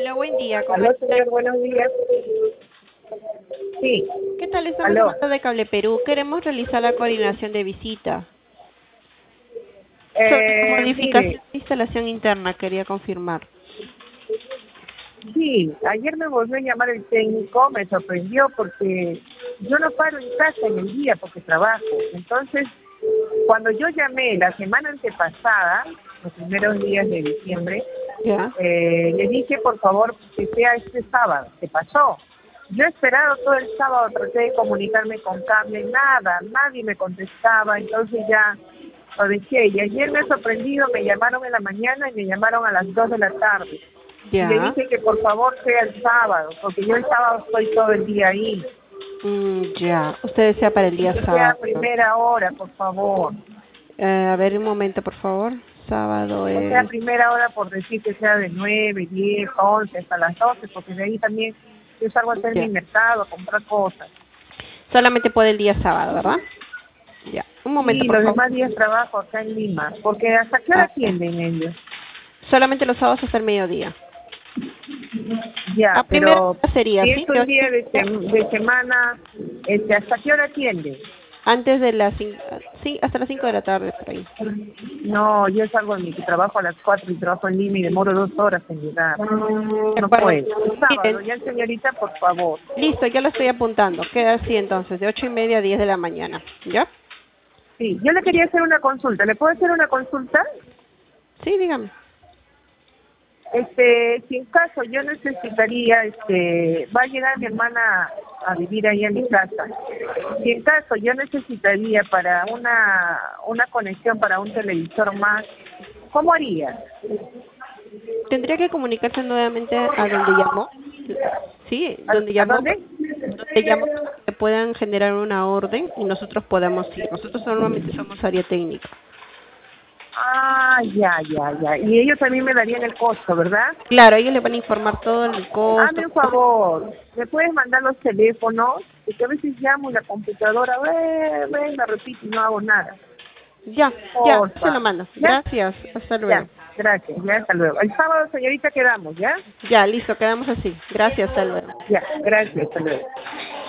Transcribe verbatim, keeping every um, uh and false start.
Aló, buen día. ¿Cómo Aló, está? señor, buenos días. Sí, ¿Qué tal? Estamos aló. hablando de Cable Perú. Queremos realizar la coordinación de visita. Sobre la Eh, modificación mire, de instalación interna, quería confirmar. sí, ayer me volvió a llamar el técnico, me sorprendió porque yo no paro en casa en el día porque trabajo. Entonces, cuando yo llamé la semana antepasada, los primeros días de diciembre, ¿Ya? eh, le dije por favor que sea este sábado. ¿Qué pasó? Yo he esperado todo el sábado, traté de comunicarme con cable, nada, nadie me contestaba, entonces ya lo dejé. Y ayer me ha sorprendido, me llamaron en la mañana y me llamaron a las dos de la tarde. Y le ¿Ya? dije que por favor sea el sábado, porque yo el sábado estoy todo el día ahí. Mm, ya. Usted desea para el día Que sea a sábado. primera hora, por favor. Eh, a ver, un momento, por favor. Sábado O sea, a es... primera hora por decir que sea de nueve, diez, once, hasta las doce, porque de ahí también yo salgo a hacer mi Ya. mercado, a comprar cosas. Solamente puede el día sábado, ¿verdad? Ya. Un momento, Sí, por los favor. demás días trabajo acá en Lima, porque ¿hasta qué hora A ver. atienden ellos? Solamente los sábados hasta el mediodía. A Ya, primera pero hora sería, si es ¿sí? De un ocho y día de, media. sem- de semana, este, ¿hasta qué hora atienden? Antes de las cinco, sí, hasta las cinco de la tarde, por ahí. No, yo salgo de mi trabajo a las cuatro y trabajo en Lima y demoro dos horas en llegar. De No acuerdo. puedo. Un sábado, Miren, ya señorita, por favor. listo, ya lo estoy apuntando. Queda así entonces, de ocho y media a diez de la mañana. ¿Ya? Sí, yo le quería hacer una consulta. ¿Le puedo hacer una consulta? Sí, dígame. Este, si en caso yo necesitaría, este, va a llegar mi hermana a vivir ahí en mi casa. Si en caso yo necesitaría para una una conexión para un televisor más, ¿cómo haría? Tendría que comunicarse nuevamente a donde llamó. Sí, donde ¿A, a llamó, dónde? donde llamó para que puedan generar una orden y nosotros podamos ir. Nosotros normalmente somos área técnica. Ah, ya, ya, ya. Y ellos también me darían el costo, ¿verdad? Claro, ellos le van a informar todo el costo. Hazme un favor, ¿me puedes mandar los teléfonos? Porque a veces llamo y la computadora, ve, ve, me repite y no hago nada. Ya, ya, se lo Porfa. mando. ¿Ya? Gracias, hasta Ya, luego. gracias, ya, hasta luego. El sábado, señorita, quedamos, ¿ya? Ya, listo, quedamos así. Gracias, hasta luego. Ya, gracias, hasta luego.